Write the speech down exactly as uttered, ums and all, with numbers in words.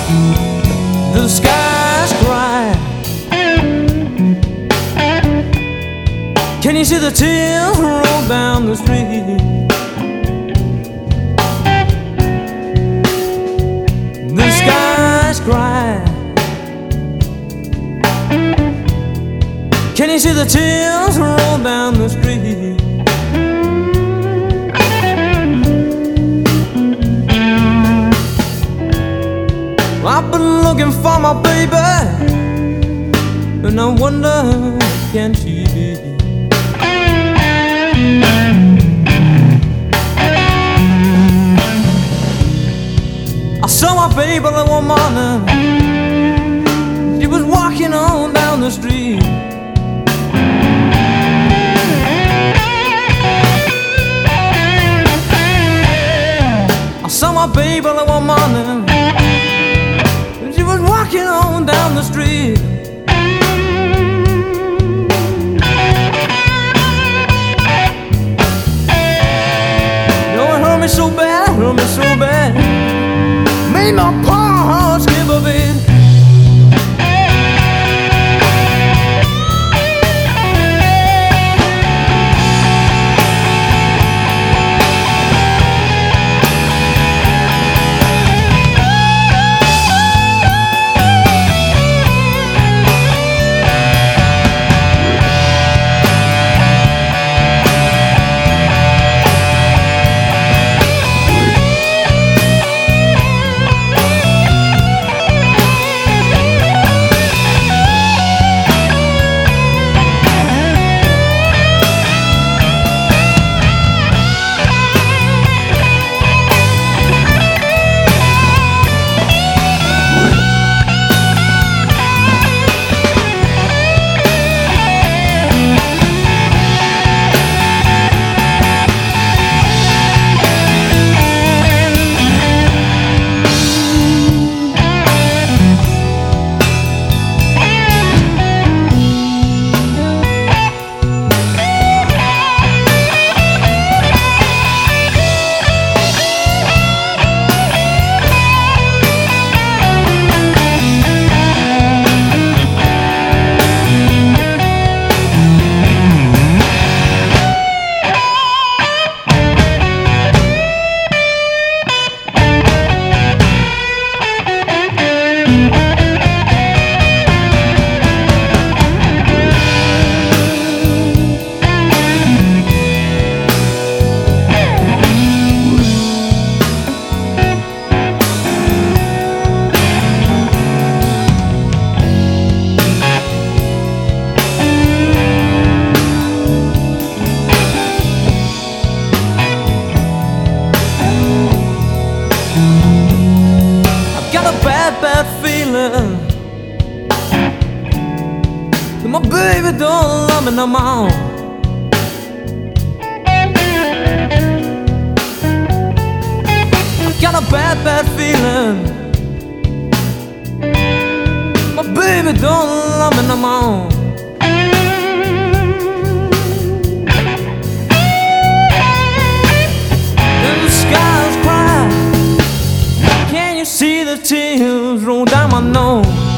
The skies cry. Can you see the tears roll down the street? The skies cry. Can you see the tears roll down the street? I've been looking for my baby, and I wonder, can she be? I saw my baby one morning. She was walking on down the street. I saw my baby one morning. She was walking on down the street. You know, it hurt me so bad, hurt me so bad, made my poor heart skip a beat. Bad feeling that my baby don't love me no more. I got a bad, bad feeling my baby don't love me no more. And the skies cry. Can you see the tears roll down my nose?